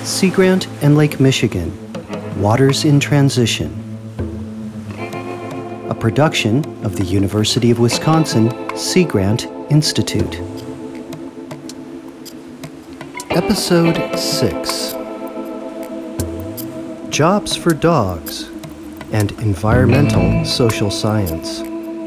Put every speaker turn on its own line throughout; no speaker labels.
Sea Grant and Lake Michigan, Waters in Transition. A production of the University of Wisconsin Sea Grant Institute. Episode 6. Jobs for Dogs and Environmental Social Science.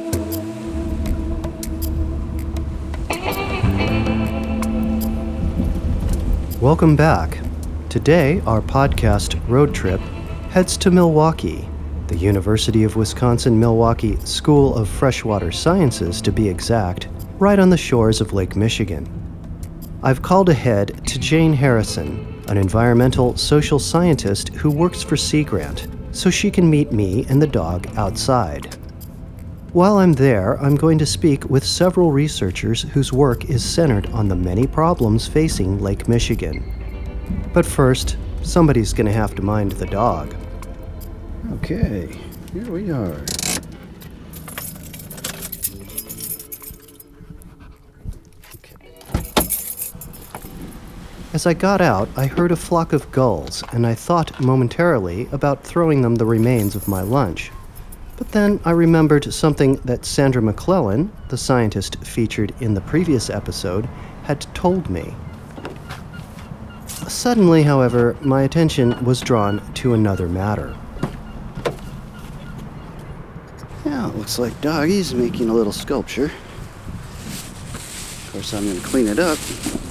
Welcome back. Today, our podcast road trip heads to Milwaukee, the University of Wisconsin-Milwaukee School of Freshwater Sciences to be exact, right on the shores of Lake Michigan. I've called ahead to Jane Harrison, an environmental social scientist who works for Sea Grant, so she can meet me and the dog outside. While I'm there, I'm going to speak with several researchers whose work is centered on the many problems facing Lake Michigan. But first, somebody's going to have to mind the dog. Okay, here we are. As I got out, I heard a flock of gulls, and I thought momentarily about throwing them the remains of my lunch. But then I remembered something that Sandra McClellan, the scientist featured in the previous episode, had told me. Suddenly, however, my attention was drawn to another matter. Yeah, it looks like Doggy's making a little sculpture. Of course, I'm going to clean it up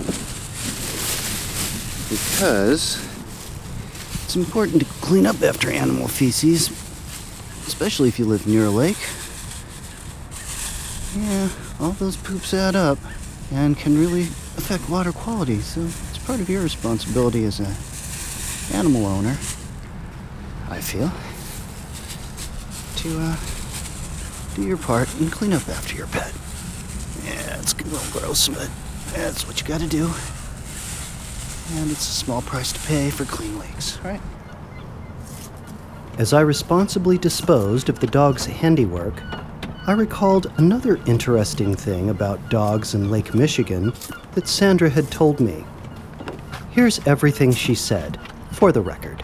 because it's important to clean up after animal feces, especially if you live near a lake. Yeah, all those poops add up and can really affect water quality, so it's part of your responsibility as an animal owner, I feel, to do your part and clean up after your pet. Yeah, it's a little gross, but that's what you gotta do. And it's a small price to pay for clean lakes, right? As I responsibly disposed of the dog's handiwork, I recalled another interesting thing about dogs in Lake Michigan that Sandra had told me. Here's everything she said, for the record.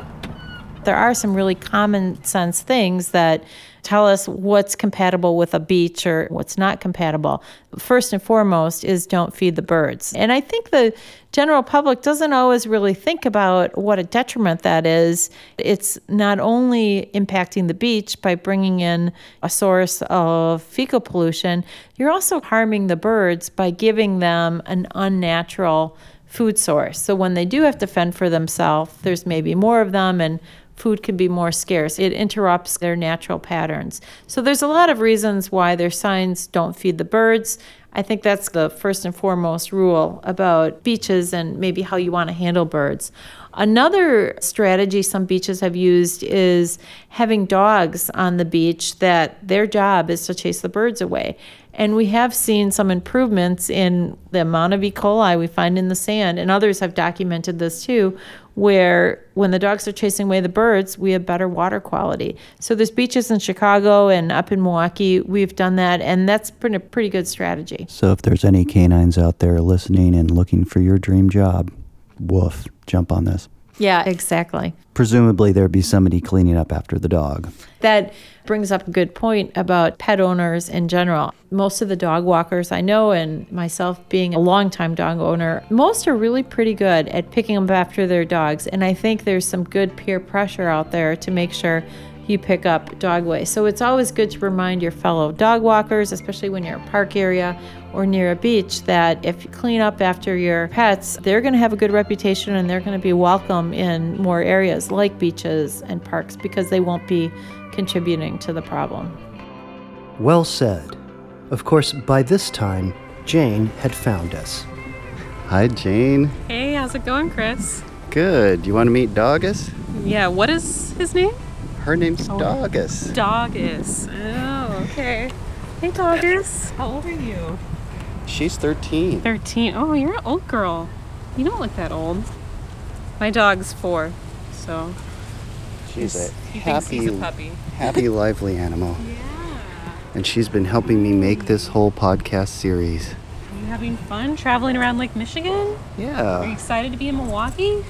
There are some really common sense things that tell us what's compatible with a beach or what's not compatible. First and foremost is don't feed the birds. And I think the general public doesn't always really think about what a detriment that is. It's not only impacting the beach by bringing in a source of fecal pollution, you're also harming the birds by giving them an unnatural food source. So when they do have to fend for themselves, there's maybe more of them and food can be more scarce. It interrupts their natural patterns. So there's a lot of reasons why there's signs don't feed the birds. I think that's the first and foremost rule about beaches and maybe how you want to handle birds. Another strategy some beaches have used is having dogs on the beach that their job is to chase the birds away. And we have seen some improvements in the amount of E. coli we find in the sand, and others have documented this too, where when the dogs are chasing away the birds, we have better water quality. So there's beaches in Chicago and up in Milwaukee, we've done that, and that's been a pretty good strategy.
So if there's any canines out there listening and looking for your dream job, woof, jump on this.
Yeah, exactly.
Presumably there'd be somebody cleaning up after the dog.
That brings up a good point about pet owners in general. Most of the dog walkers I know, and myself being a longtime dog owner, most are really pretty good at picking up after their dogs. And I think there's some good peer pressure out there to make sure you pick up dog waste. So it's always good to remind your fellow dog walkers, especially when you're in a park area or near a beach, that if you clean up after your pets, they're going to have a good reputation and they're going to be welcome in more areas like beaches and parks because they won't be contributing to the problem.
Well said. Of course, by this time, Jane had found us. Hi, Jane.
Hey, how's it going, Chris?
Good. You want to meet Doggus?
Yeah, what is his name?
Her name's Doggus.
Doggus. Oh, okay. Hey, Doggus. How old are you?
She's 13.
13. Oh, you're an old girl. You don't look that old. My dog's 4, so...
She's a
he thinks he's a puppy.
happy, lively animal.
Yeah.
And she's been helping me make this whole podcast series.
Are you having fun traveling around Lake Michigan? Are you
Yeah.
excited to be in Milwaukee?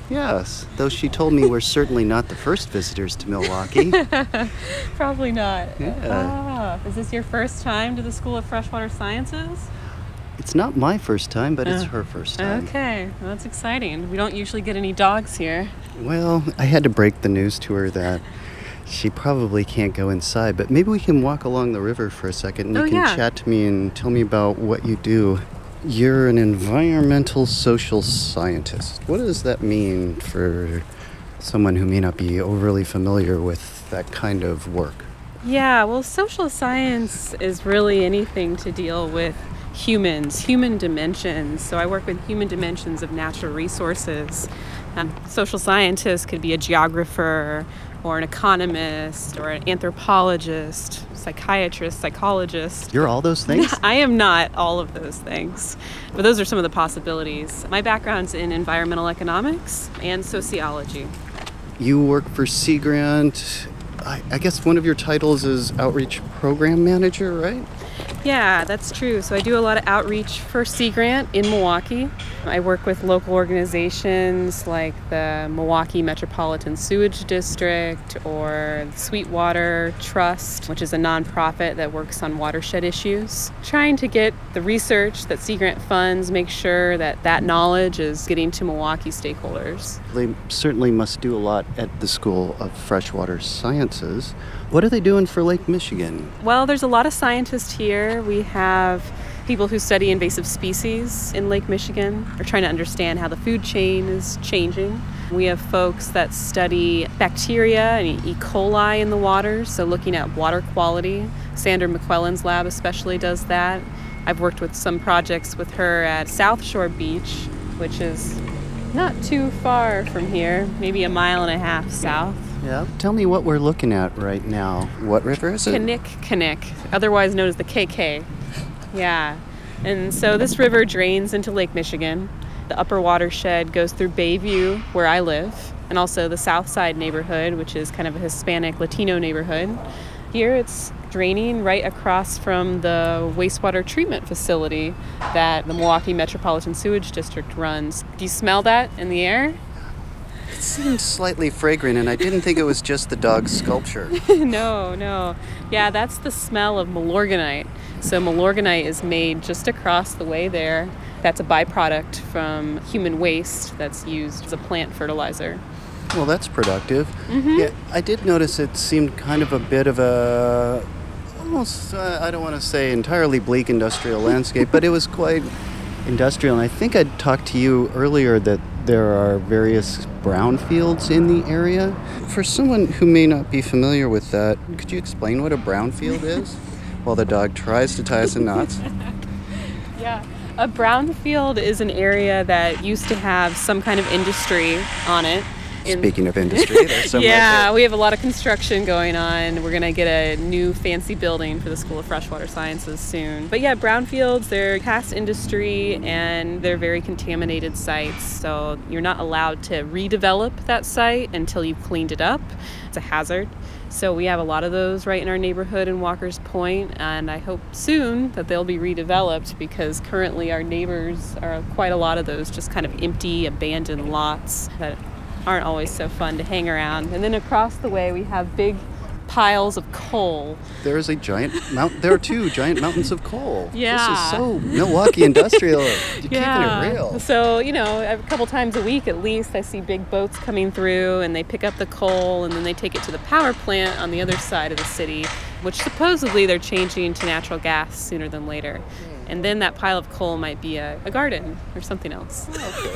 Yes, though she told me we're certainly not the first visitors to Milwaukee.
Probably not.
Yeah.
Is this your first time to the School of Freshwater Sciences?
It's not my first time, but it's her first time.
Okay, well, that's exciting. We don't usually get any dogs here.
Well, I had to break the news to her that she probably can't go inside, but maybe we can walk along the river for a second and you can chat to me and tell me about what you do. You're an environmental social scientist. What does that mean for someone who may not be overly familiar with that kind of work?
Yeah, well, social science is really anything to deal with humans, human dimensions. So I work with human dimensions of natural resources. Social scientist could be a geographer or an economist or an anthropologist, psychiatrist, psychologist.
You're all those things?
I am not all of those things, but those are some of the possibilities. My background's in environmental economics and sociology.
You work for Sea Grant. I guess one of your titles is Outreach Program Manager, right?
Yeah, that's true. So I do a lot of outreach for Sea Grant in Milwaukee. I work with local organizations like the Milwaukee Metropolitan Sewage District or the Sweetwater Trust, which is a nonprofit that works on watershed issues, trying to get the research that Sea Grant funds, make sure that that knowledge is getting to Milwaukee stakeholders.
They certainly must do a lot at the School of Freshwater Sciences. What are they doing for Lake Michigan?
Well, there's a lot of scientists here. We have people who study invasive species in Lake Michigan. We're trying to understand how the food chain is changing. We have folks that study bacteria and E. coli in the water, so looking at water quality. Sandra McQuellan's lab especially does that. I've worked with some projects with her at South Shore Beach, which is not too far from here, maybe a mile and a half south.
Yeah. Tell me what we're looking at right now. What river is it?
Kinnick, otherwise known as the KK. Yeah. And so this river drains into Lake Michigan. The upper watershed goes through Bayview, where I live, and also the South Side neighborhood, which is kind of a Hispanic Latino neighborhood. Here it's draining right across from the wastewater treatment facility that the Milwaukee Metropolitan Sewage District runs. Do you smell that in the air?
It seemed slightly fragrant, and I didn't think it was just the dog's sculpture.
No. Yeah, that's the smell of Milorganite. So Milorganite is made just across the way there. That's a byproduct from human waste that's used as a plant fertilizer.
Well, that's productive.
Mm-hmm.
Yeah, I did notice it seemed kind of a bit of a, almost, I don't want to say entirely bleak industrial landscape, but it was quite industrial. And I think I talked to you earlier that there are various brownfields in the area. For someone who may not be familiar with that, could you explain what a brownfield is? While the dog tries to tie us in knots.
Yeah. A brownfield is an area that used to have some kind of industry on it.
Speaking of industry, there's some
yeah, we have a lot of construction going on. We're going to get a new fancy building for the School of Freshwater Sciences soon. But yeah, brownfields, they're past industry and they're very contaminated sites. So you're not allowed to redevelop that site until you've cleaned it up. It's a hazard. So we have a lot of those right in our neighborhood in Walker's Point, and I hope soon that they'll be redeveloped because currently our neighbors are quite a lot of those just kind of empty, abandoned lots that aren't always so fun to hang around. And then across the way we have big piles of coal.
There is a giant mountain. There are two giant mountains of coal.
Yeah.
This is so Milwaukee industrial. You're keeping it real.
So, a couple times a week at least, I see big boats coming through and they pick up the coal and then they take it to the power plant on the other side of the city, which supposedly they're changing to natural gas sooner than later. And then that pile of coal might be a garden or something else.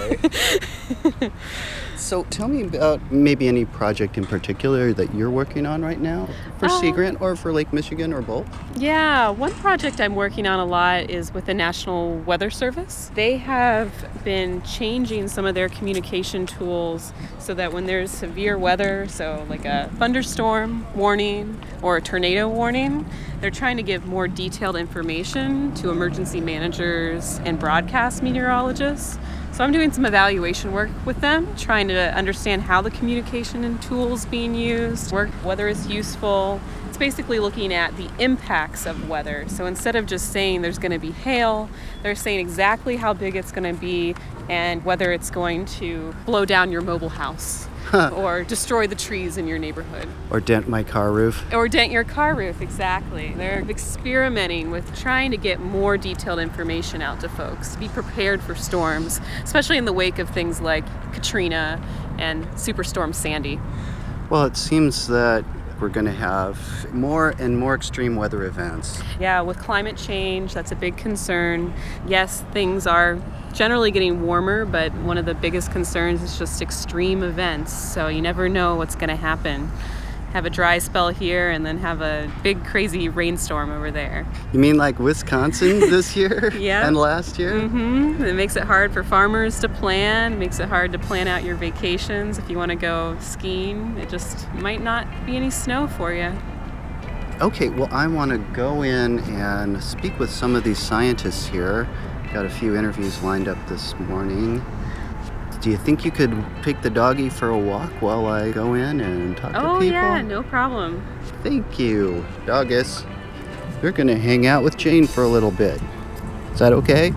Okay. So tell me about maybe any project in particular that you're working on right now for Sea Grant or for Lake Michigan or both?
Yeah, one project I'm working on a lot is with the National Weather Service. They have been changing some of their communication tools so that when there's severe weather, so like a thunderstorm warning or a tornado warning, they're trying to give more detailed information to emergency managers and broadcast meteorologists. So I'm doing some evaluation work with them, trying to understand how the communication and tools being used work, whether it's useful. It's basically looking at the impacts of weather. So instead of just saying there's going to be hail, they're saying exactly how big it's going to be and whether it's going to blow down your mobile house or destroy the trees in your neighborhood.
Or dent my car roof.
Or dent your car roof, exactly. They're experimenting with trying to get more detailed information out to folks, to be prepared for storms, especially in the wake of things like Katrina and Superstorm Sandy.
Well, it seems that we're going to have more and more extreme weather events.
Yeah, with climate change, that's a big concern. Yes, things are generally getting warmer, but one of the biggest concerns is just extreme events. So you never know what's going to happen. Have a dry spell here and then have a big crazy rainstorm over there.
You mean like Wisconsin this year?
Yeah.
And last year?
Mm-hmm. It makes it hard for farmers to plan, makes it hard to plan out your vacations. If you want to go skiing, it just might not be any snow for you.
Okay, well, I want to go in and speak with some of these scientists here. Got a few interviews lined up this morning. Do you think you could take the doggy for a walk while I go in and talk to people?
Oh, yeah, no problem.
Thank you. Doggus, you're going to hang out with Jane for a little bit. Is that okay?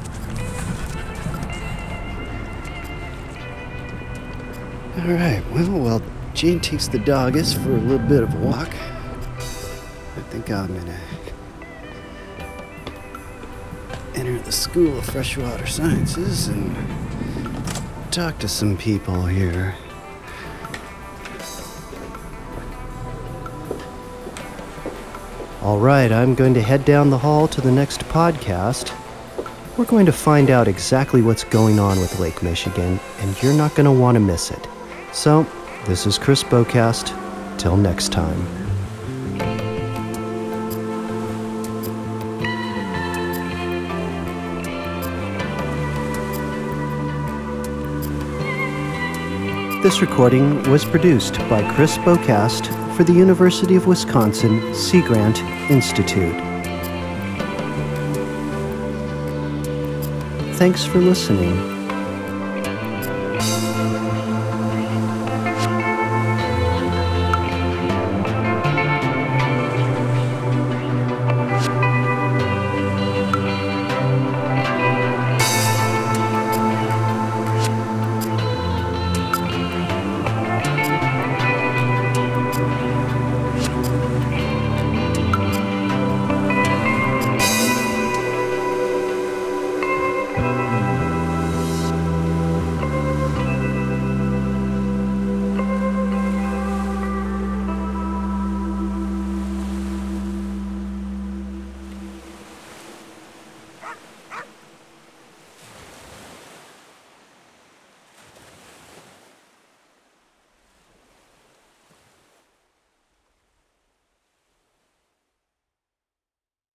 All right, well, Jane takes the doggus for a little bit of a walk. I think I'm going to enter the School of Freshwater Sciences and talk to some people here. All right, I'm going to head down the hall to the next podcast. We're going to find out exactly what's going on with Lake Michigan, and you're not going to want to miss it. So, this is Chris Bocast. Till next time. This recording was produced by Chris Bocast for the University of Wisconsin Sea Grant Institute. Thanks for listening.